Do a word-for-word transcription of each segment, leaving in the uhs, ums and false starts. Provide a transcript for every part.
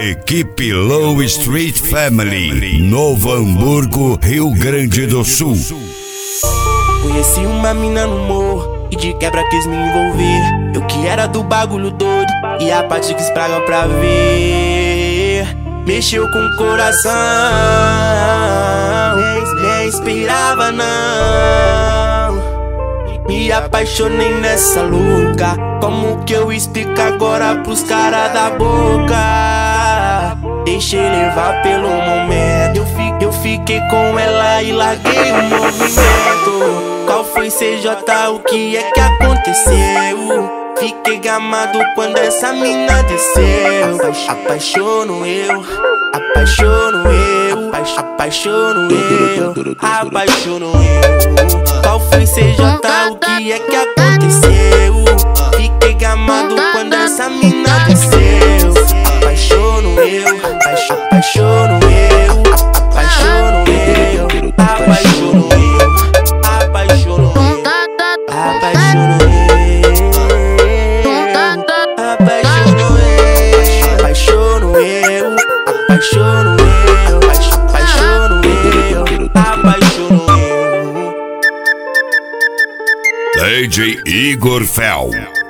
Equipe Low Street Family, Novo Hamburgo, Rio Grande do Sul. Conheci uma mina no morro e de quebra quis me envolver. Eu que era do bagulho doido e a parte quis praga pra ver. Mexeu com o coração, nem esperava não. Me apaixonei nessa louca. Como que eu explico agora pros caras da boca? Deixei levar pelo momento. Eu, fi, eu fiquei com ela e larguei o movimento. Qual foi C J? O que é que aconteceu? Fiquei gamado quando essa mina desceu. Apaixono eu, apaixono eu, apaixono eu, apaixono eu. Qual foi C J? O que é que aconteceu? Fiquei gamado quando essa mina desceu. Apaixono eu, apaixono eu, apaixono eu, apaixono eu, apaixono eu, apaixono eu. Apaixono eu, apaixono eu, apaixono eu, apaixono eu. D J Igor Fel.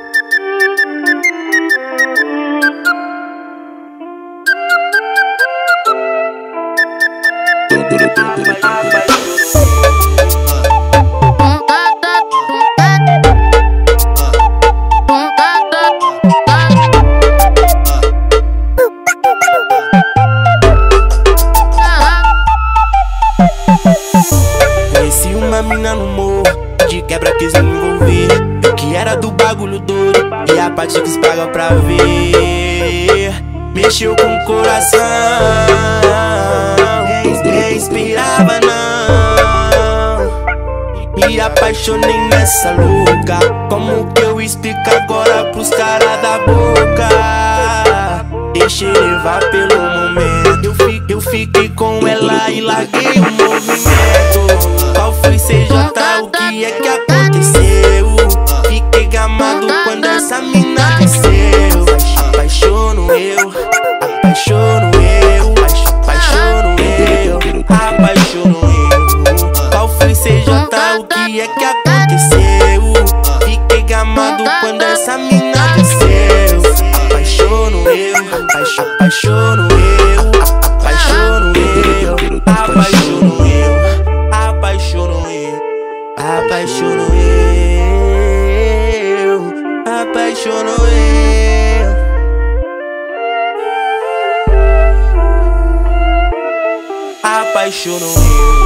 Conheci uma mina no morro, de quebra quis me envolver. Eu que era do bagulho doido e a parte quis pagar pra ver. Mexeu com o coração, nem esperava não. Me apaixonei nessa louca. Como que eu explico agora pros caras da boca? Deixei levar pelo momento. Eu, fi, eu fiquei com ela e larguei o movimento. Qual foi C J? O que é que aconteceu? Fiquei gamado quando essa mina desceu. Apaixono eu, apaixono eu, apaixono eu, apaixono eu. Qual foi C J? O que é que aconteceu? Fiquei gamado quando essa mina desceu. Apaixono eu, apaixono eu, apaixono eu, apaixono eu, apaixono eu, apaixono eu, apaixono eu, apaixono eu.